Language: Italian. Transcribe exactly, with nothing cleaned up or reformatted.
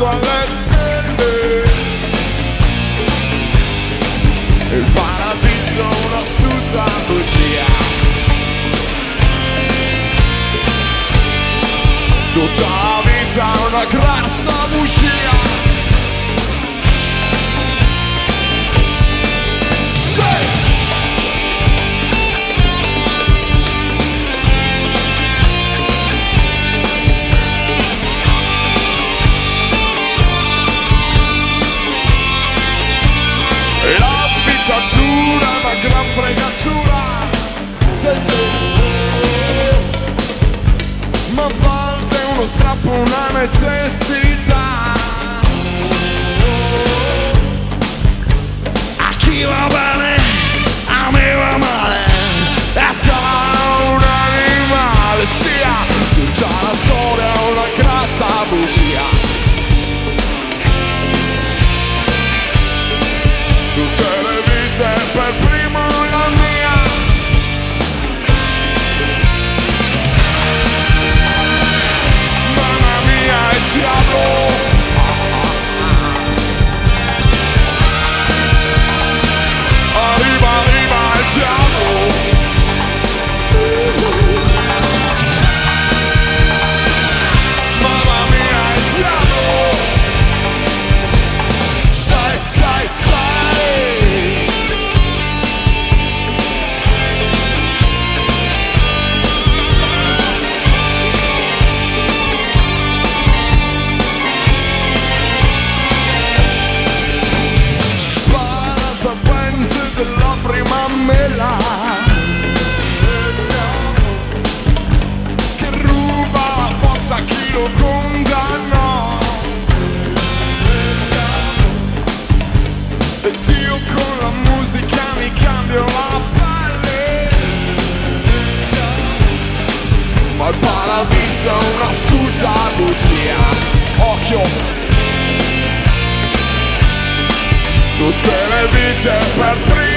guardo alle stelle. Il paradiso è un'astuta bugia. Tutta la vita è una grassa bugia. La vita dura, una gran fregatura, se se. Ma a volte uno strappo, una necessità. A chi va bene, a me va male, e sarà un animale, sia tutta la storia è una grassa bugia. Tutte le vite per primo la mia. Mamma mia, il diavolo. Arriva, arriva il diavolo. Mamma mia, il diavolo. Sai, sai, sai. Della prima mela che ruba la forza a chi lo condannò, e Dio con la musica mi cambia la pelle. Ma il paradiso è un'astuta bugia. Occhio, tutte le vite per prima.